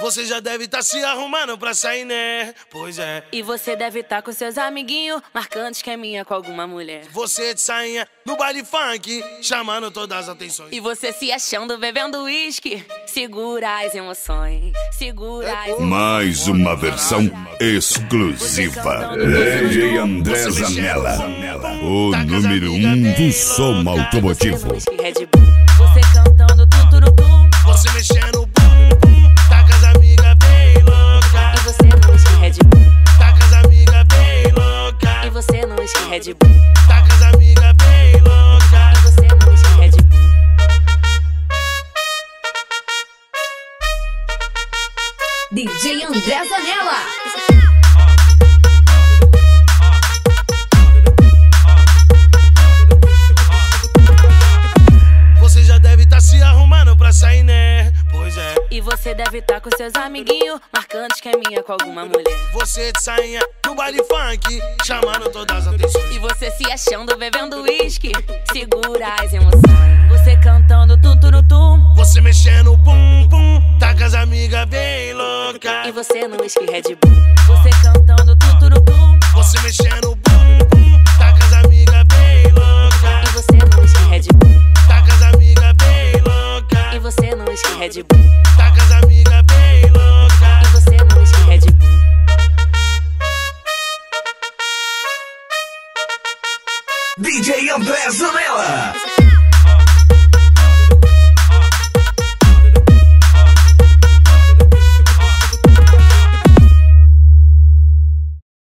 Você já deve tá se arrumando pra sair, né? Pois é. E você deve tá com seus amiguinhos marcando esqueminha com alguma mulher. Você de sainha no baile funk, chamando todas as atenções. E você se achando bebendo uísque. Segura as emoções, segura as emoções. Mais uma versão exclusiva. DJ André Zanella, o número 1 do som automotivo. Você cantando tuturutum, você mexendo bum bum, tá com as amigas bem louca. e você no whisky Red Bull, Tá com as amigas bem louca. e você no whisky Red Bull, Tá com as amigas bem louca. e você no whisky Red Bull. DJ André Zanella. Você já deve tá se arrumando pra sair, né? Pois é. E você deve tá com seus amiguinhos marcando esqueminha com alguma mulher. Você de sainha no baile funk, chamando todas as atenções. E você se achando bebendo uísque. Segura as emoções. Você cantando tuturutum, Você mexendo bum bum, tá com as amigas bem louca. e você no whisky Red Bull. Você cantando tuturutum, Você mexendo bum bum, tá com as amigas bem louca. e você no whisky Red Bull, Tá com as amigas bem louca. e você no whisky Red Bull, Tá com as amigas bem louca. e você no whisky Red Bull. DJ André Zanella.